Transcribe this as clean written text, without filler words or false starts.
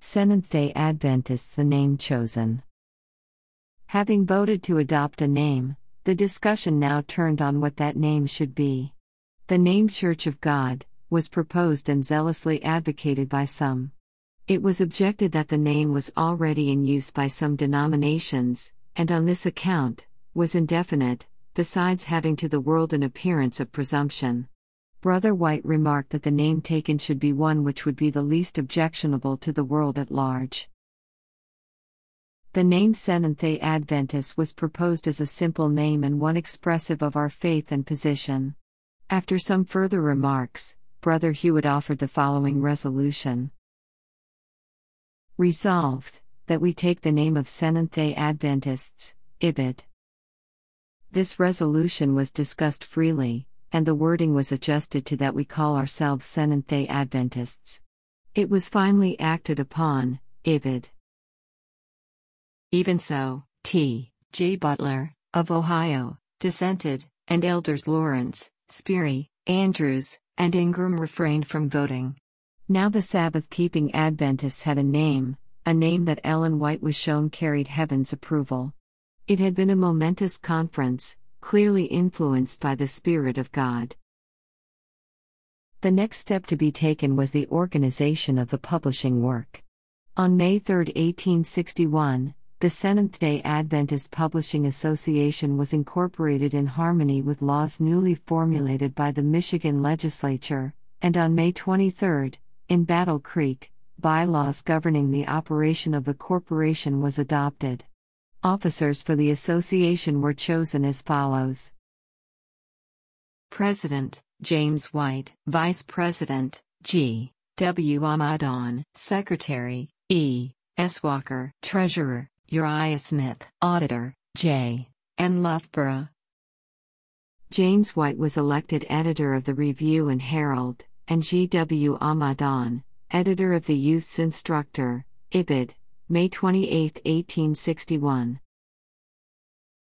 Seventh-day Adventists the name chosen. Having voted to adopt a name, the discussion now turned on what that name should be. The name Church of God was proposed and zealously advocated by some. It was objected that the name was already in use by some denominations, and on this account, was indefinite, besides having to the world an appearance of presumption. Brother White remarked that the name taken should be one which would be the least objectionable to the world at large. The name Seventh-day Adventist was proposed as a simple name and one expressive of our faith and position. After some further remarks, Brother Hewitt offered the following resolution. Resolved, that we take the name of Seventh-day Adventists, Ibid. This resolution was discussed freely, and the wording was adjusted to that we call ourselves Seventh-day Adventists. It was finally acted upon, Ibid. Even so, T. J. Butler, of Ohio, dissented, and Elders Lawrence, Sperry, Andrews, and Ingram refrained from voting. Now the Sabbath-keeping Adventists had a name that Ellen White was shown carried heaven's approval. It had been a momentous conference, clearly influenced by the Spirit of God. The next step to be taken was the organization of the publishing work. On May 3, 1861, the Seventh-day Adventist Publishing Association was incorporated in harmony with laws newly formulated by the Michigan legislature, and on May 23, in Battle Creek, bylaws governing the operation of the corporation was adopted. Officers for the association were chosen as follows. President, James White. Vice President, G. W. Amadon. Secretary, E. S. Walker. Treasurer, Uriah Smith. Auditor, J. N. Loughborough. James White was elected editor of the Review and Herald, and G. W. Amadon, editor of the Youth's Instructor, Ibid, May 28, 1861.